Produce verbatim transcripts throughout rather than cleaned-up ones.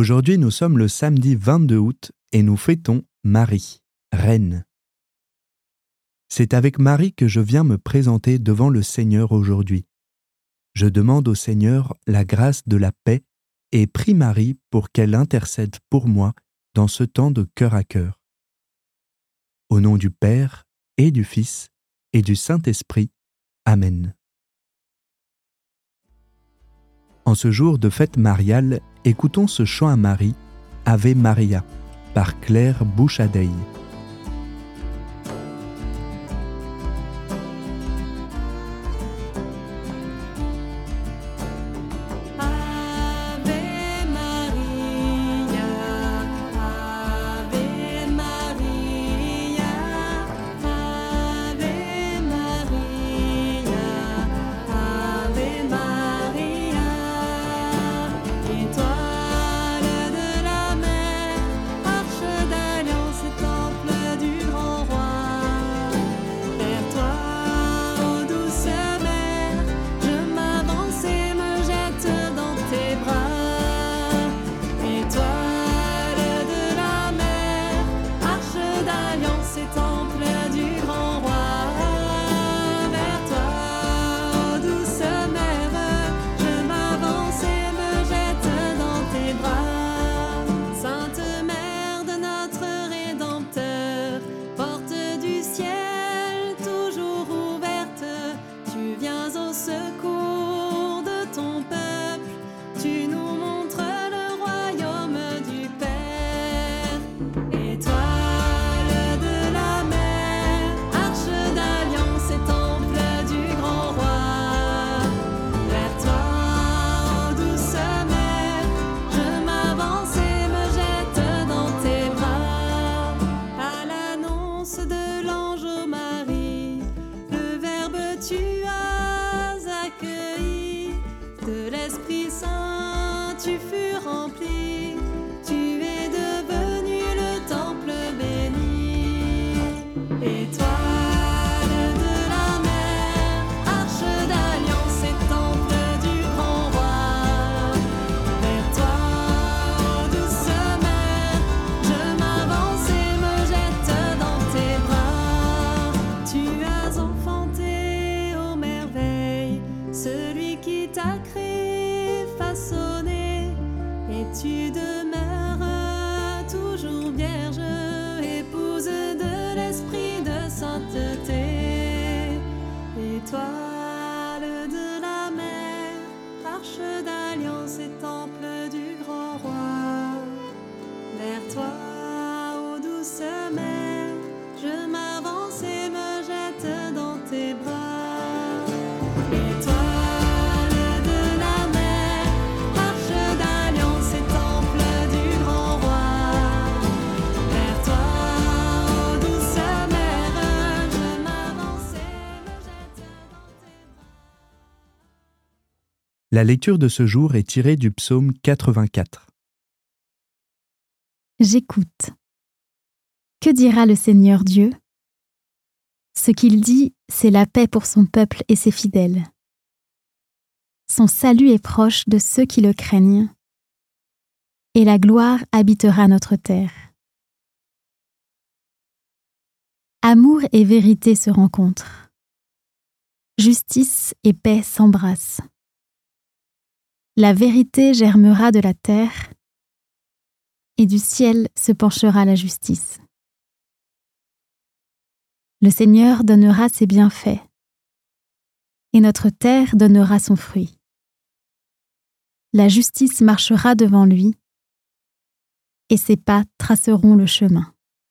Aujourd'hui, nous sommes le samedi vingt-deux août et nous fêtons Marie, Reine. C'est avec Marie que je viens me présenter devant le Seigneur aujourd'hui. Je demande au Seigneur la grâce de la paix et prie Marie pour qu'elle intercède pour moi dans ce temps de cœur à cœur. Au nom du Père et du Fils et du Saint-Esprit. Amen. En ce jour de fête mariale, écoutons ce chant à Marie, Ave Maria, par Claire Bouchadeille. De l'Esprit Saint, tu fus rempli, tu es devenu le temple béni. Étoile de la mer, arche d'alliance et temple du grand roi. Vers toi, ô douce mère, je m'avance et me jette dans tes bras. Tu as enfanté aux merveilles celui qui t'a créé, façonné, et tu demeures toujours vierge, épouse de l'esprit de sainteté. Étoile de la mer, arche d'alliance et temple du grand roi. Vers toi, ô douce mère, je m'avance et me jette dans tes bras. La lecture de ce jour est tirée du psaume quatre-vingt-quatre. J'écoute. Que dira le Seigneur Dieu ? Ce qu'il dit, c'est la paix pour son peuple et ses fidèles. Son salut est proche de ceux qui le craignent, et la gloire habitera notre terre. Amour et vérité se rencontrent. Justice et paix s'embrassent. La vérité germera de la terre, et du ciel se penchera la justice. Le Seigneur donnera ses bienfaits, et notre terre donnera son fruit. La justice marchera devant lui, et ses pas traceront le chemin.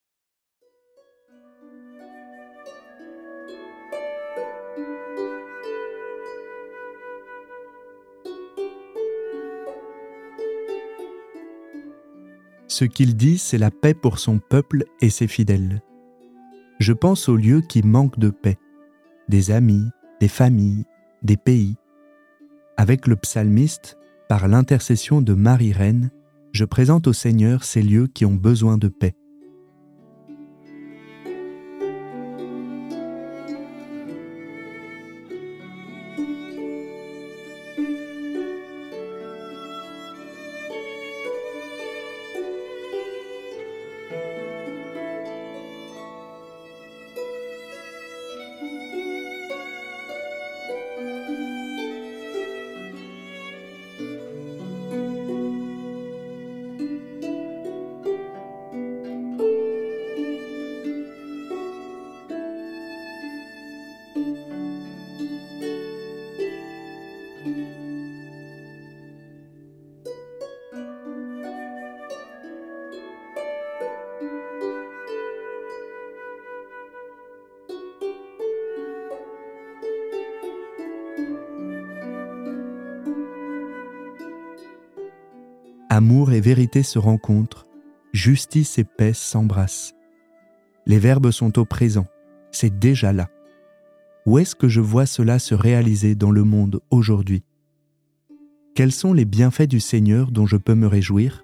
Ce qu'il dit, c'est la paix pour son peuple et ses fidèles. Je pense aux lieux qui manquent de paix, des amis, des familles, des pays. Avec le psalmiste, par l'intercession de Marie Reine, je présente au Seigneur ces lieux qui ont besoin de paix. Amour et vérité se rencontrent, justice et paix s'embrassent. Les verbes sont au présent, c'est déjà là. Où est-ce que je vois cela se réaliser dans le monde aujourd'hui? Quels sont les bienfaits du Seigneur dont je peux me réjouir?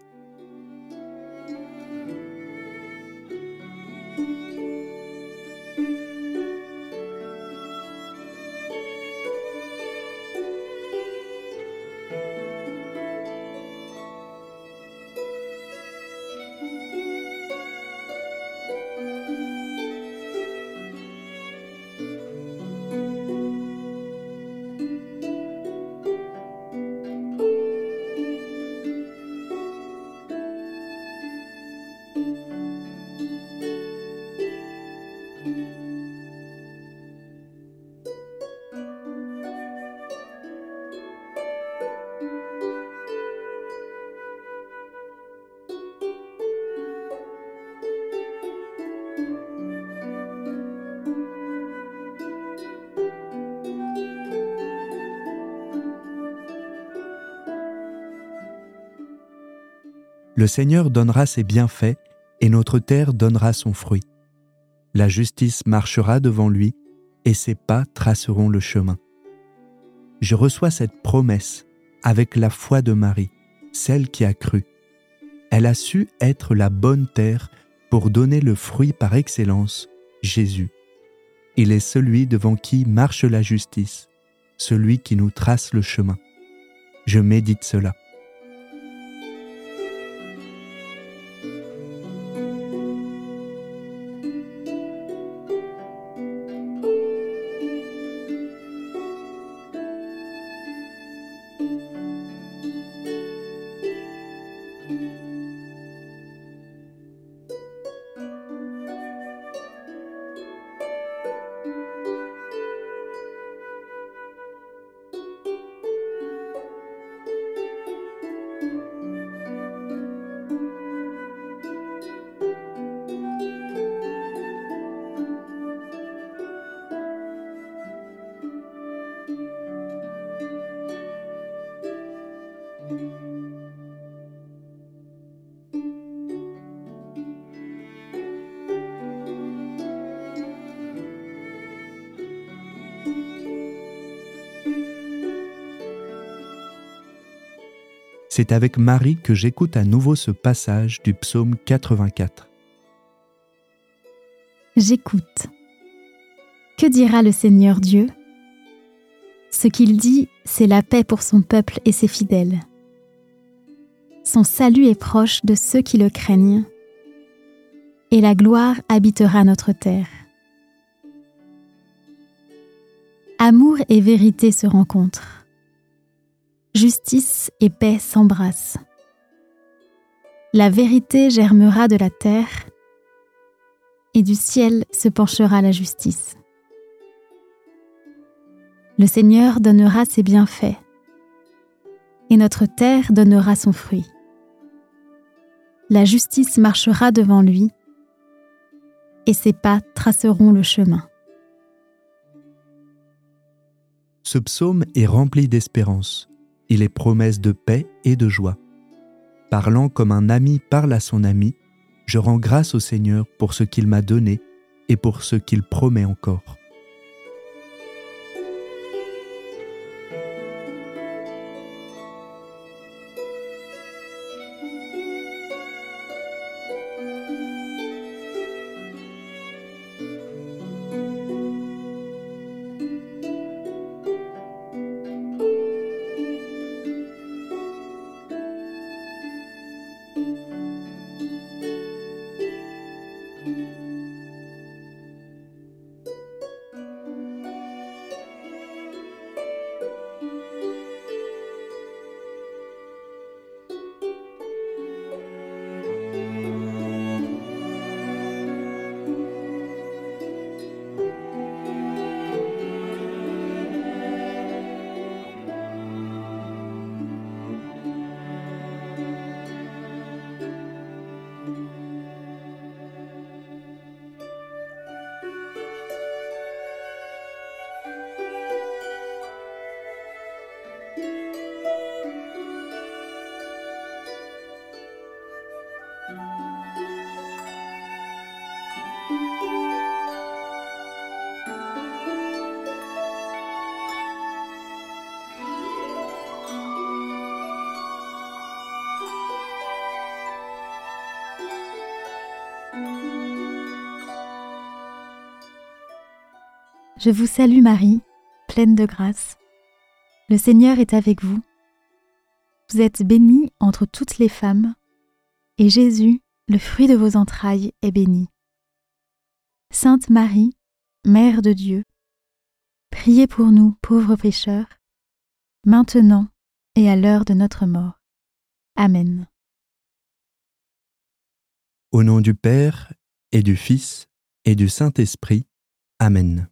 Le Seigneur donnera ses bienfaits et notre terre donnera son fruit. La justice marchera devant lui et ses pas traceront le chemin. Je reçois cette promesse avec la foi de Marie, celle qui a cru. Elle a su être la bonne terre pour donner le fruit par excellence, Jésus. Il est celui devant qui marche la justice, celui qui nous trace le chemin. Je médite cela. C'est avec Marie que j'écoute à nouveau ce passage du psaume quatre-vingt-quatre. J'écoute. Que dira le Seigneur Dieu? Ce qu'il dit, c'est la paix pour son peuple et ses fidèles. Son salut est proche de ceux qui le craignent, et la gloire habitera notre terre. Amour et vérité se rencontrent. Justice et paix s'embrassent. La vérité germera de la terre, et du ciel se penchera la justice. Le Seigneur donnera ses bienfaits, et notre terre donnera son fruit. La justice marchera devant lui, et ses pas traceront le chemin. Ce psaume est rempli d'espérance. Il est promesse de paix et de joie. Parlant comme un ami parle à son ami, je rends grâce au Seigneur pour ce qu'il m'a donné et pour ce qu'il promet encore. Je vous salue Marie, pleine de grâce. Le Seigneur est avec vous. Vous êtes bénie entre toutes les femmes, et Jésus, le fruit de vos entrailles, est béni. Sainte Marie, Mère de Dieu, priez pour nous pauvres pécheurs, maintenant et à l'heure de notre mort. Amen. Au nom du Père, et du Fils, et du Saint-Esprit. Amen.